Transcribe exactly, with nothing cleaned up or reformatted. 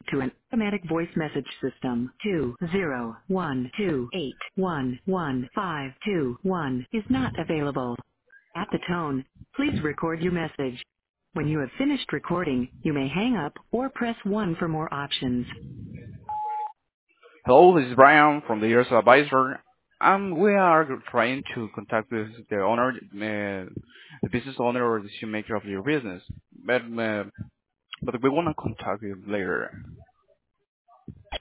to an automatic voice message system. two zero one two eight one one five two one is not available. At the tone, please record your message. When you have finished recording, you may hang up or press one for more options. Hello, this is Brian from the Years Advisor. Um, we are trying to contact with the owner, uh, the business owner or the decision maker of your business. But, uh, but we want to contact you later.